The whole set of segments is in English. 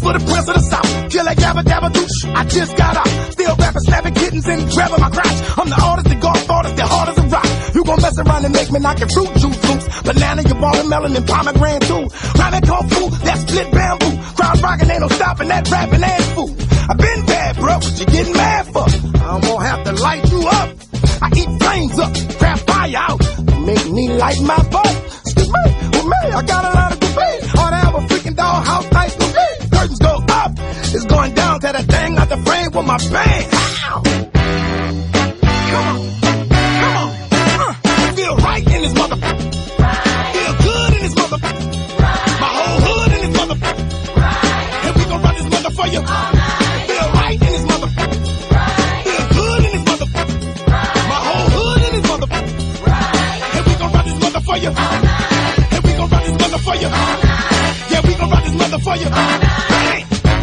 for the prince of the south. Kill that gabba dabba douche. I just got out. Still rapping, snapping kittens and grabbing my crotch. I'm the artist, the golf artist, the hard as a rock. You gon' mess around and make me knock your fruit juice loose. Banana, your watermelon, and pomegranate too. Rhyming kung fu, that split bamboo. Crowd rockin', ain't no stopping that rapping ass fool. I been bad, bro, what you getting mad for? I'm gonna have to light you up. I eat flames up, crap fire out. Make me light my butt. Excuse me, with me, I got a lot of debate. Ought to have a freaking dollhouse nice to be. Curtains go up, it's going down to that thing out the frame with my bang. Ow. Come on, come on. Feel right in this mother. Feel good in this mother. My whole hood in this mother. And we gon' run this mother for you. Feel right in this mother. Feel good in this mother. My whole hood in this mother. And we gon' run this mother for you. And we gon' run this mother for you. Yeah, we gon' run this mother for you. Bang.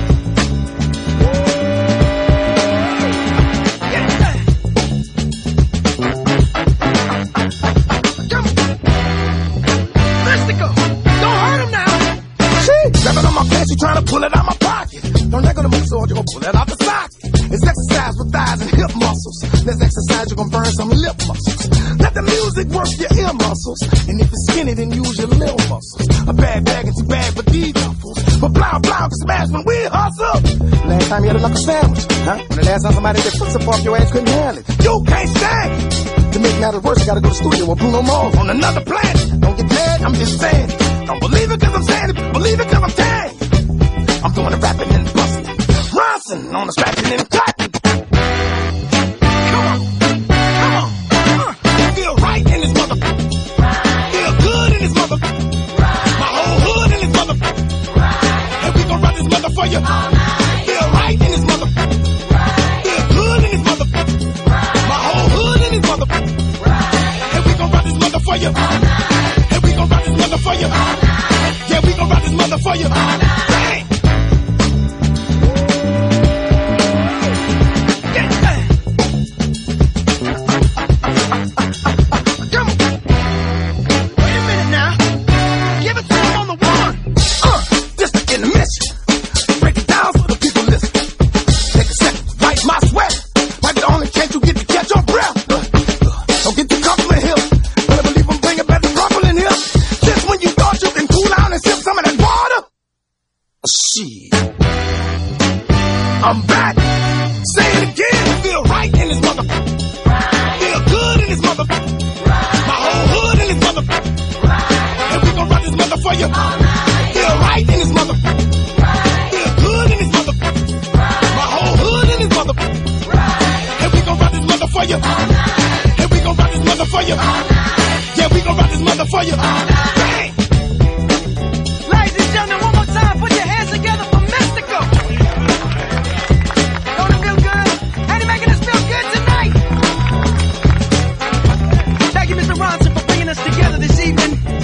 You trying to pull it out my pocket. Don't let go to move, so you're gonna pull it out the socket. It's exercise with thighs and hip muscles. Let's exercise, you're gonna burn some lip muscles. Let the music work your ear muscles. And if you're skinny, then use your little muscles. A bad bag is too bad for these duffels. But blow can smash when we hustle. Last time you had a knuckle sandwich, huh? When the last time somebody did foot up off your ass, couldn't handle it. You can't stand it. To make matters worse, you gotta go to the studio with Bruno Mars on another planet. Don't get mad, I'm just saying it. Don't believe it cause I'm saying it, believe it cause I'm saying it. I'm doing the rapping and busting. Ronson on the scratching and cutting. Come on, come on. Feel right in this mother. Feel good in this mother. My whole hood in this mother. And we gon' run this mother for you. Feel right in this mother. Feel good in this mother. My whole hood in this mother. And we gon' run this mother for you. And we gon' run this mother for you. Yeah, we gon' run this mother for you. Bang! I'm back. Say it again. Feel right in this mother. Feel good in this mother. My whole hood in this mother. And we gon' run this mother for you. Feel right in this mother. Feel good in this mother. My whole hood in this mother. And we gon' run this mother for you. And we gon' run this mother for you. Yeah, we gon' run this mother for you. Bang! Ladies and gentlemen, one more time, put your hands together for Mystical. Don't it feel good? Ain't he making us feel good tonight? Thank you, Mr. Ronson, for bringing us together this evening.